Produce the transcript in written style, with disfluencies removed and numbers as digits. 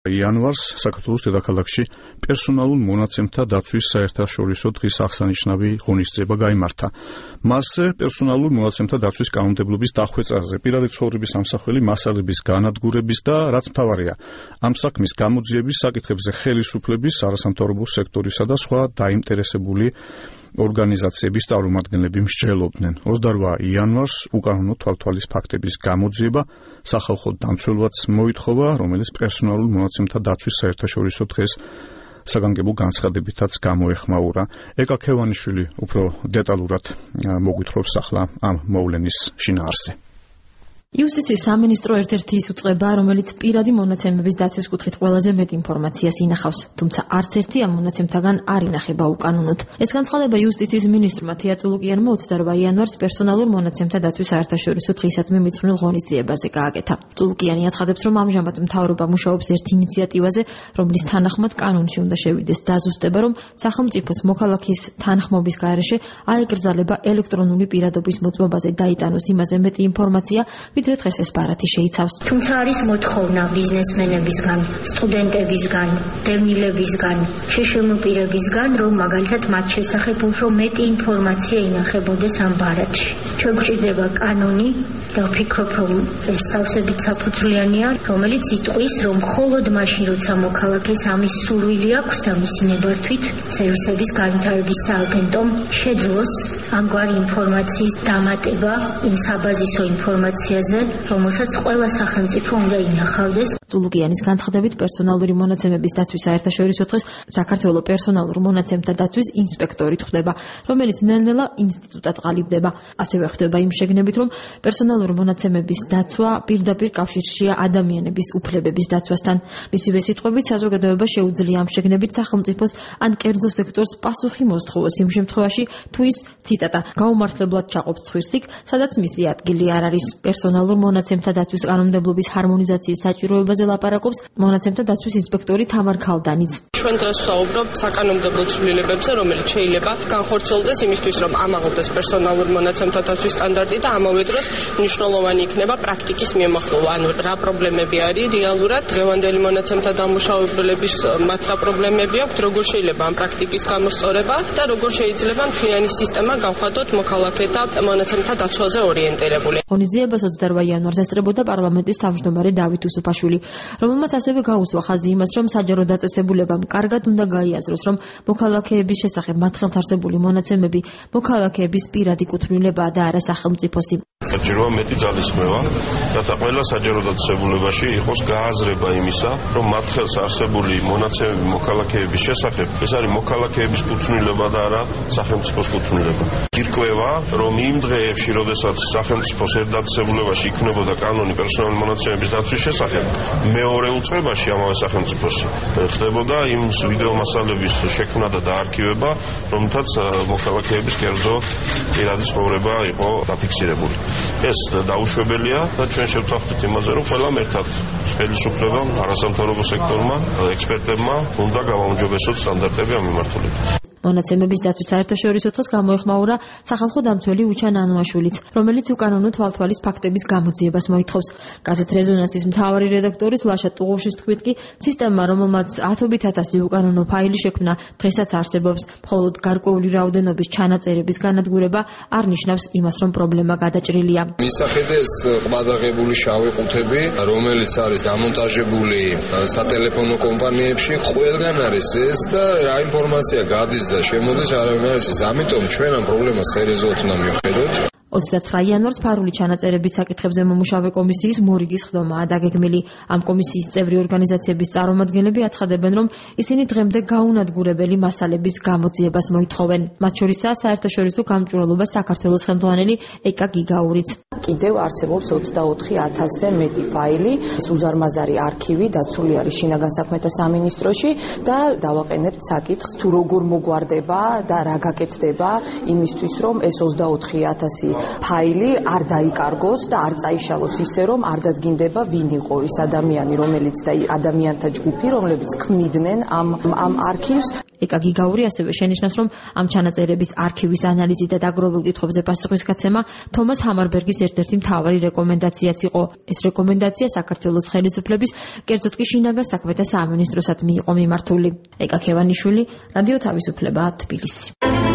იანვარს საქართველოს დედაქალაქში პერსონალურ მონაცემთა დაცვის საერთაშორისო დღის აღსანიშნავი ღონისძიება გაიმართა. მასზე პერსონალურ მონაცემთა დაცვის კანონმდებლობის დახვეწაზე, პირადი ცხოვრების ამსახველი მასალების განადგურების და რაც მთავარია, ამ საქმის გამოძიების საკითხებზე ხელისუფლების, არასამთავრობო სექტორისა და სხვა დაინტერესებული ორგანიზაციების წარმომადგენლები მსჯელობდნენ. 28 იანვარს უკანონო თვალთვალის ფაქტების გამოძიება სახალხო დამცველობაც მოითხოვა, რომელიც პერსონალურ მონაცემთა დაცვის საერთაშორისო დღეს საგანგებო განცხადებითაც გამოეხმაურა. ეკა ქევანიშვილი უფრო დეტალურად მოგვითხრობს ახლა ამ მოვლენის შინაარსზე. იუსტიციის სამინისტრო ერთ-ერთი ის უწყება, რომელიც პირადი მონაცემების დაცვის კუთხით ყველაზე მეტ ინფორმაციას ინახავს, თუმცა არც ერთი ამ მონაცემთაგან არ ინახება უკანონოდ. ეს განცხადება იუსტიციის მინისტრმა თია წულუკიანმა 28 იანვარს პერსონალურ მონაცემთა დაცვის საერთაშორისო დღისადმი მიძღვნილ ღონისძიებაზე გააკეთა. წულუკიანი აცხადებს, რომ ამჟამად მთავრობა მუშაობს ერთ ინიციატივაზე, რომლის თანახმად კანონში უნდა შევიდეს დაზუსტება, რომ სახელმწიფოს მოქალაქის თანხმობის გარეშე აეკრძალება ელექტრონული პირადობის მოწმობაზე დაიტანოს იმაზე მეტი ინფორმაცია, ვიდრე დღეს ეს ბარათი შეიცავს. თუმცა არის მოთხოვნა ბიზნესმენებისგან, სტუდენტებისგან, დევნილებისგან, შეშემოპირებისგან, რომ მაგალითად მათ შესახებ უფრო მეტი ინფორმაცია ინახებოდეს ამ ბარათში. ჩვენ გვჭირდება კანონი და ვფიქრობ, რომ ეს სავსებით საფუძვლიანია, რომელიც იტყვის, რომ მხოლოდ მაშინ, როცა მოქალაქეს ამის სურვილი აქვს და მისი ნებართვით სერვისების განვითარების სააგენტომ შეძლოს ამგვარი ინფორმაციის დამატება იმ საბაზისო ინფორმაციაზე, რომელსაც ყველა სახელმწიფო უნდა ინახავდეს. წულუკიანის განცხადებით პერსონალური მონაცემების დაცვის საერთაშორისო დღეს საქართველოს პერსონალურ მონაცემთა დაცვის ინსპექტორი ხდება, რომელიც ნელ-ნელა ინსტიტუტად ყალიბდება. ასევე ხდება იმ შეგნებით, რომ პერსონალური მონაცემების დაცვა პირდაპირ კავშირშია ადამიანების უფლებების დაცვასთან. მისივე სიტყვებით, საზოგადოება შეუძლია ამ შეგნებით სახელმწიფოს ან კერძო სექტორს პასუხი მოსთხოვოს იმ შემთხვევაში, თუ ის ციტატა გაუმართლებლად ჩაყოფს ცხვირს იქ, სადაც მისი ადგილი არ არის. პერსონალურ მონაცემთა დაცვის კანონმდებლობის ჰარმონიზაციის საჭიროებაზე ლაპარაკობს მონაცემთა დაცვის ინსპექტორი თამარ ქალდანიც. ჩვენ დღეს ვსაუბრობთ საკანონმდებლო ცვლილებებზე, რომელიც შეიძლება განხორციელდეს იმისთვის, რომ ამაღლდეს პერსონალურ მონაცემთა დაცვის სტანდარტი და ამავე დროს მნიშვნელოვანი იქნება პრაქტიკის მიემართულება. ანუ რა პრობლემები არის რეალურად დღევანდელი მონაცემთა დამუშავებლების მათ რა პრობლემები აქვს, როგორ შეიძლება ამ პრაქტიკის გამოსწორება და როგორ შეიძლება მთლიანი სისტემა გავხადოთ მოქალაქეთა მონაცემთა დაცვაზე ორიენტირებული. ღონისძიებას 28 იანვარს ესწრებოდა პარლამენტის თავმჯდომარე დავით უსუფაშვილი, რომელმაც ასევე გაუსვა ხაზი იმას, რომ საჯარო დაწესებულებამ კარგად უნდა გაიაზროს, რომ მოქალაქეების შესახებ მათ ხელთ არსებული მონაცემები მოქალაქეების პირადი კუთვნილებაა და არა სახელმწიფოსი. საჭიროა მეტი ძალისხმევა, რათა ყველა საჯარო დაწესებულებაში იყოს გააზრება იმისა, რომ მათ ხელს არსებული მონაცემები მოქალაქეების შესახებ ეს არის მოქალაქეების კუთვნილება და არა სახელმწიფოს კუთვნილება. ირკვევა, რომ იმ დღეებში, როდესაც სახელმწიფოს ერთდაწესებულებაში იქნებოდა კანონი პერსონალური მონაცემების დაცვის შესახებ, მეორე უწყებაში ამავე სახელმწიფოში ხდებოდა იმ ვიდეო მასალების შექმნა და დაარქივება, რომლითაც მოქალაქეების კერძო პირადი ცხოვრება იყო დაფიქსირებული. ეს დაუშვებელია და ჩვენ შევთანხმდით იმაზე, რომ ყველამ ერთად ხელისუფლებამ, არასამთავრობო სექტორმა, ექსპერტებმა უნდა გავაუმჯობესოთ სტანდარტები ამ მიმართულებით. მონაცემების დაცვის საერთაშორისო დღეს გამოეხმაურა სახალხო დამცველი უჩან ანუაშვილიც, რომელიც უკანონო თვალთვალის ფაქტების გამოძიებას მოითხოვს. გაზეთ რეზონანსის მთავარი რედაქტორის ლაშა ტუღუშის თქმით კი, სისტემა, რომელმაც 10,000 უკანონო ფაილი შექმნა, დღესაც არსებობს, მხოლოდ გარკვეული რაოდენობის ჩანაწერების განადგურება არ ნიშნავს იმას, რომ პრობლემა გადაჭრილია. მისახედეს ყბადაღებული შავი ყუთები, რომელიც არის დამონტაჟებული სატელეფონო კომპანიებში, ყველგან არის ეს და რა ინფორმაცია გადის და შემოდის არავინ არის ეს. ამიტომ ჩვენ ამ პრობლემას სერიოზულად უნდა მივხედოთ. 29 იანვარს ფარული ჩანაწერების საკითხებზე მომუშავე კომისიის მორიგის ხდომაა დაგეგმილი. ამ კომისიის წევრი ორგანიზაციების წარმომადგენლები აცხადებენ, რომ ისინი დღემდე გაუნადგურებელი მასალების გამოძიებას მოითხოვენ. მათ შორისაა საერთაშორისო გამჭვირვალობა საქართველოს ხელმძღვანელი ეკა გიგაურიც. კიდევ არსებობს 24,000-ზე მეტი ფაილი, ეს უზარმაზარი არქივი დაცული არის შინაგან საქმეთა სამინისტროში და დავაყენებთ საკითხს, თუ როგორ მოგვარდება და რა გაკეთდება იმისთვის, რომ ეს 24,000 ფაილი არ დაიკარგოს და არ წაიშალოს ისე, რომ არ დადგინდება ვინ იყო ის ადამიანი, რომელიც და ადამიანთა ჯგუფი, რომლებიც ქმნიდნენ ამ არქივს. ეკა გიგაური ასევე შენიშნავს, რომ ამ ჩანაწერების არქივის ანალიზი და დაგროვილ კითხვებზე პასუხისგაცემა თომას ჰამარბერგის ერთ-ერთი მთავარი რეკომენდაციაც იყო. ეს რეკომენდაცია საქართველოს ხელისუფლების, კერძოდ კი შინაგან საქმეთა სამინისტროსად მიიღო მიმართული. ეკა ქევანიშვილი, რადიო თავისუფლება, თბილისი.